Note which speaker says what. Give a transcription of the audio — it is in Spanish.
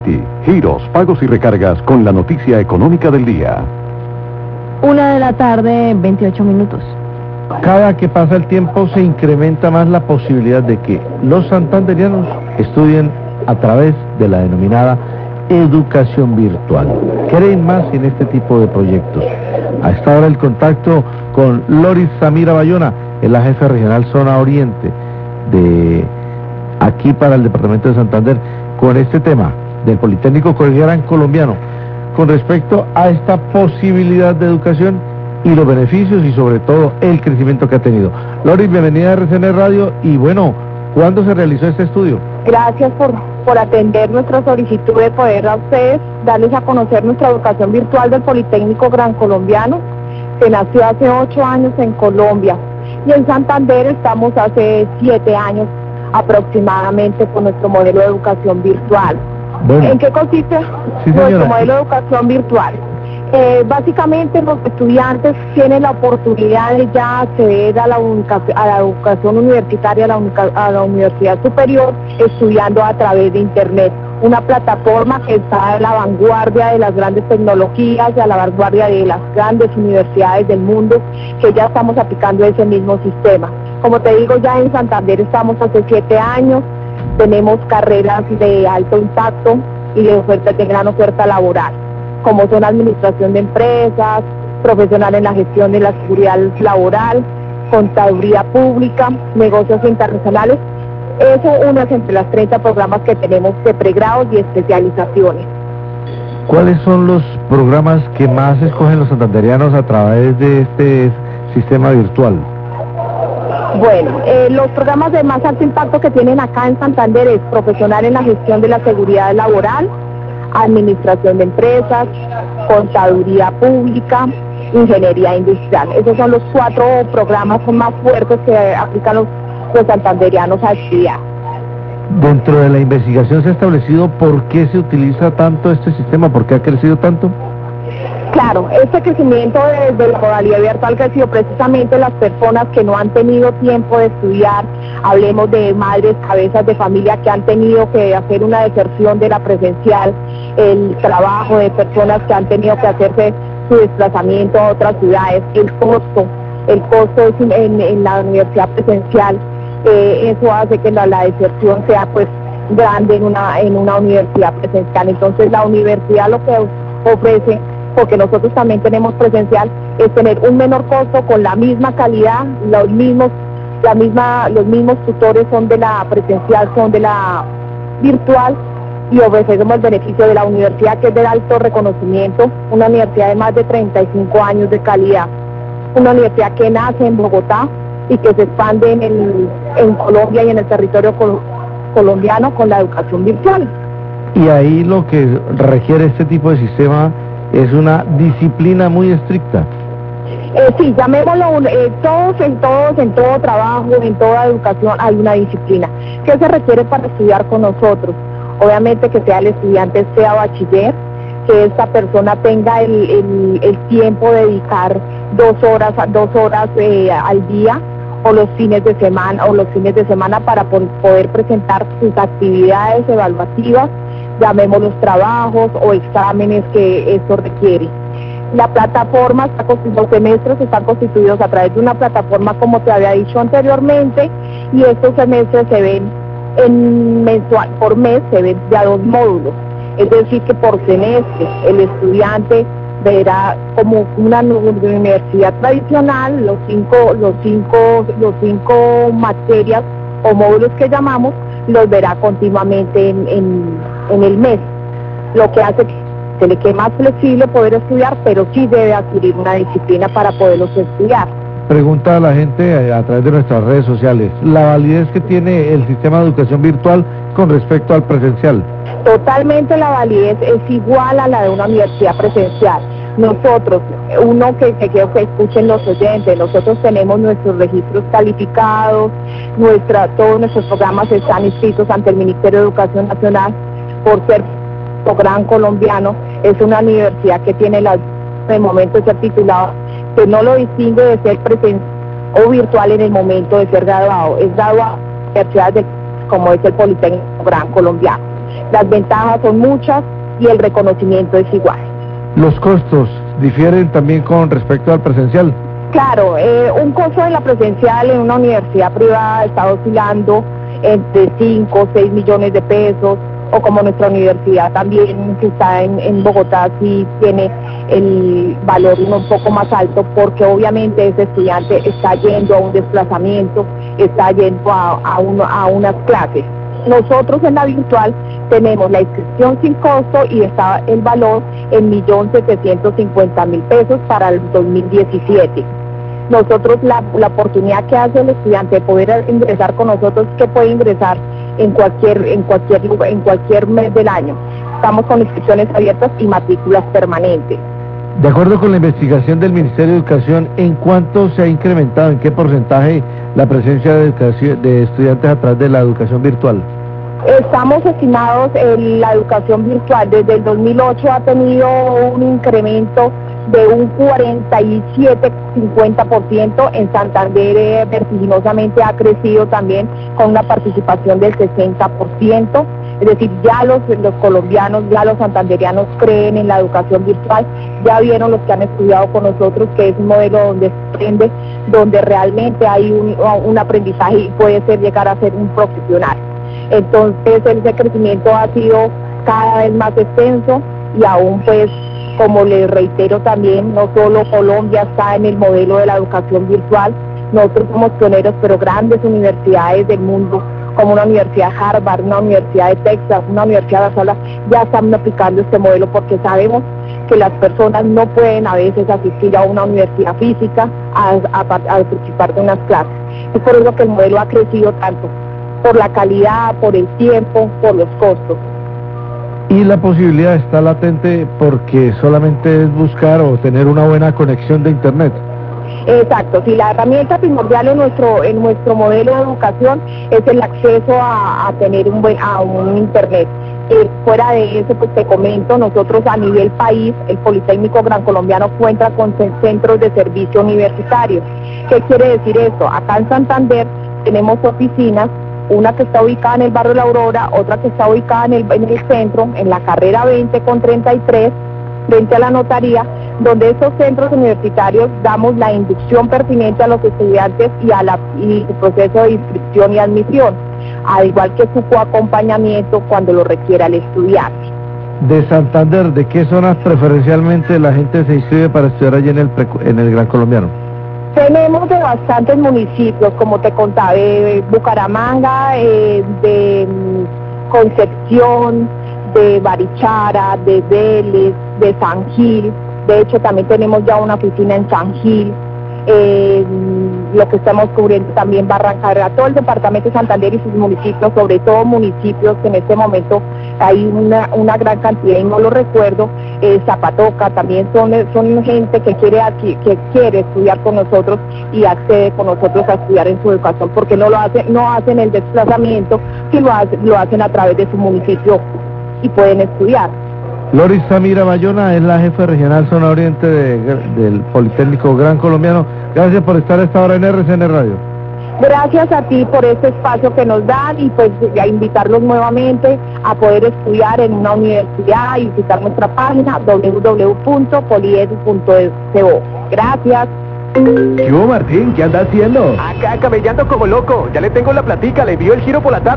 Speaker 1: Giros, pagos y recargas con la noticia económica del día.
Speaker 2: 1 de la tarde, 28 minutos.
Speaker 3: Cada que pasa el tiempo se incrementa más la posibilidad de que los santanderianos estudien a través de la denominada educación virtual. Creen más en este tipo de proyectos. A esta hora el contacto con Loris Samira Bayona, es la jefe regional Zona Oriente de aquí para el departamento de Santander, con este tema del Politécnico Gran Colombiano, con respecto a esta posibilidad de educación y los beneficios y sobre todo el crecimiento que ha tenido. Loris, bienvenida a RCN Radio y bueno, ¿cuándo se realizó este estudio?
Speaker 4: Gracias por atender nuestra solicitud de poder a ustedes darles a conocer nuestra educación virtual del Politécnico Gran Colombiano, que nació hace 8 años en Colombia, y en Santander estamos hace 7 años aproximadamente con nuestro modelo de educación virtual. Bueno, ¿en qué consiste nuestro modelo de educación virtual? Básicamente los estudiantes tienen la oportunidad de ya acceder a la educación universitaria, a la universidad superior, estudiando a través de Internet. Una plataforma que está a la vanguardia de las grandes tecnologías, a la vanguardia de las grandes universidades del mundo, que ya estamos aplicando ese mismo sistema. Como te digo, ya en Santander estamos hace 7 años, tenemos carreras de alto impacto y de gran oferta laboral, como son administración de empresas, profesional en la gestión de la seguridad laboral, contaduría pública, negocios internacionales. Eso unas entre las 30 programas que tenemos de pregrados y especializaciones.
Speaker 3: ¿Cuáles son los programas que más escogen los santanderianos a través de este sistema virtual?
Speaker 4: Bueno, los programas de más alto impacto que tienen acá en Santander es profesional en la gestión de la seguridad laboral, administración de empresas, contaduría pública, ingeniería industrial. Esos son los 4 programas más fuertes que aplican los santanderianos a estudiar.
Speaker 3: Dentro de la investigación se ha establecido por qué se utiliza tanto este sistema, por qué ha crecido tanto.
Speaker 4: Claro, este crecimiento de la modalidad virtual ha crecido precisamente las personas que no han tenido tiempo de estudiar. Hablemos de madres, cabezas de familia que han tenido que hacer una deserción de la presencial, el trabajo de personas que han tenido que hacerse su desplazamiento a otras ciudades, el costo es en la universidad presencial, eso hace que la deserción sea pues grande en una universidad presencial. Entonces la universidad lo que ofrece, porque nosotros también tenemos presencial, es tener un menor costo con la misma calidad, los mismos tutores son de la presencial, son de la virtual, y ofrecemos el beneficio de la universidad, que es de alto reconocimiento, una universidad de más de 35 años de calidad, una universidad que nace en Bogotá y que se expande en Colombia y en el territorio colombiano con la educación virtual.
Speaker 3: Y ahí lo que requiere este tipo de sistema es una disciplina muy estricta.
Speaker 4: Sí, llamémoslo, en todo trabajo, en toda educación hay una disciplina. ¿Qué se requiere para estudiar con nosotros? Obviamente que sea el estudiante, sea bachiller, que esta persona tenga el tiempo de dedicar 2 horas al día, o los fines de semana para poder presentar sus actividades evaluativas, llamémoslos trabajos o exámenes que esto requiere. La plataforma, los semestres están constituidos a través de una plataforma, como te había dicho anteriormente, y estos semestres se ven por mes se ven ya 2 módulos, es decir que por semestre el estudiante verá como una universidad tradicional los cinco materias o módulos que llamamos, los verá continuamente en el mes, lo que hace que se le quede más flexible poder estudiar, pero sí debe adquirir una disciplina para poderlos estudiar.
Speaker 3: Pregunta a la gente a través de nuestras redes sociales, la validez que tiene el sistema de educación virtual con respecto al presencial.
Speaker 4: Totalmente, la validez es igual a la de una universidad presencial. Nosotros, que quiero que escuchen los oyentes, nosotros tenemos nuestros registros calificados, todos nuestros programas están inscritos ante el Ministerio de Educación Nacional. Por ser Gran Colombiano, es una universidad que tiene de momento de ser titulado, que no lo distingue de ser presencial o virtual en el momento de ser graduado. Es graduado en universidades como es el Politécnico Gran Colombiano. Las ventajas son muchas y el reconocimiento es igual.
Speaker 3: ¿Los costos difieren también con respecto al presencial?
Speaker 4: Claro, un costo de la presencial en una universidad privada está oscilando entre 5 o 6 millones de pesos, o como nuestra universidad también, que está en Bogotá, sí tiene el valor un poco más alto, porque obviamente ese estudiante está yendo a un desplazamiento, está yendo a unas clases. Nosotros en la virtual tenemos la inscripción sin costo y está el valor en 1.750.000 pesos para el 2017. Nosotros la oportunidad que hace el estudiante de poder ingresar con nosotros es que puede ingresar en cualquier mes del año. Estamos con inscripciones abiertas y matrículas permanentes.
Speaker 3: De acuerdo con la investigación del Ministerio de Educación, ¿en cuánto se ha incrementado, en qué porcentaje la presencia de estudiantes a través de la educación virtual?
Speaker 4: Estamos estimados en la educación virtual. Desde el 2008 ha tenido un incremento de un 47-50%, en Santander vertiginosamente ha crecido también con una participación del 60%, es decir, ya los colombianos, ya los santanderianos creen en la educación virtual, ya vieron los que han estudiado con nosotros que es un modelo donde se aprende, donde realmente hay un aprendizaje y puede llegar a ser un profesional. Entonces ese crecimiento ha sido cada vez más extenso y aún pues, como les reitero también, no solo Colombia está en el modelo de la educación virtual, nosotros somos pioneros, pero grandes universidades del mundo, como una universidad de Harvard, una universidad de Texas, una universidad de Barcelona, ya están aplicando este modelo porque sabemos que las personas no pueden a veces asistir a una universidad física a participar de unas clases. Es por eso que el modelo ha crecido tanto, por la calidad, por el tiempo, por los costos.
Speaker 3: Y la posibilidad está latente porque solamente es buscar o tener una buena conexión de internet.
Speaker 4: Exacto, sí, la herramienta primordial en nuestro modelo de educación es el acceso a tener un internet. Fuera de eso, pues te comento, nosotros a nivel país, el Politécnico Gran Colombiano cuenta con centros de servicio universitario. ¿Qué quiere decir esto? Acá en Santander tenemos oficinas, una que está ubicada en el barrio La Aurora, otra que está ubicada en el centro, en la carrera 20 con 33, frente a la notaría, donde estos centros universitarios damos la inducción pertinente a los estudiantes y su proceso de inscripción y admisión, al igual que su coacompañamiento cuando lo requiera el estudiante.
Speaker 3: De Santander, ¿de qué zonas preferencialmente la gente se inscribe para estudiar allí en el Gran Colombiano?
Speaker 4: Tenemos de bastantes municipios, como te contaba, de Bucaramanga, de Concepción, de Barichara, de Vélez, de San Gil. De hecho, también tenemos ya una oficina en San Gil. Lo que estamos cubriendo también Barranca, todo el departamento de Santander y sus municipios, sobre todo municipios que en este momento hay una gran cantidad y no lo recuerdo, Zapatoca, también son gente que quiere estudiar con nosotros y accede con nosotros a estudiar en su educación, porque no hacen el desplazamiento, que lo hacen a través de su municipio y pueden estudiar.
Speaker 3: Loris Samira Bayona es la jefe regional zona oriente del Politécnico Gran Colombiano. Gracias por estar a esta hora en RCN Radio.
Speaker 4: Gracias a ti por este espacio que nos dan y pues a invitarlos nuevamente a poder estudiar en una universidad y visitar nuestra página www.poliedu.co. Gracias.
Speaker 2: ¿Qué hubo, Martín? ¿Qué anda haciendo? Acá cabellando como loco. Ya le tengo la platica, le envío el giro por la tarde.